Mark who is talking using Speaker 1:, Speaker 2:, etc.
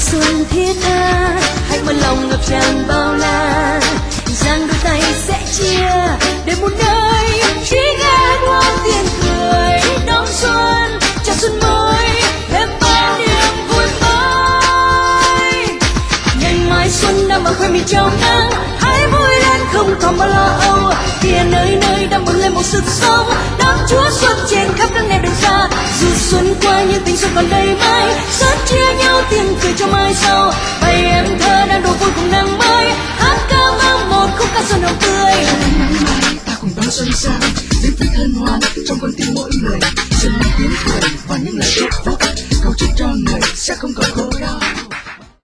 Speaker 1: xuân thiết tha, hãy mở lòng ngập tràn bao la, dang đôi tay sẽ chia để một nơi chỉ nghe muôn tiếng cười đón xuân, chào xuân mới thêm bao niềm vui mới. Ngày mai xuân đang mang khoe mình trong nắng, hãy vui lên không còn bao lo âu, kia nơi nơi đang bừng lên một sức sống, đón Chúa xuân trên khắp các nẻo đường xa. Dù xuân qua nhưng tình xuân còn đây mãi, rất chia nhau tiếng cười cho mai sau.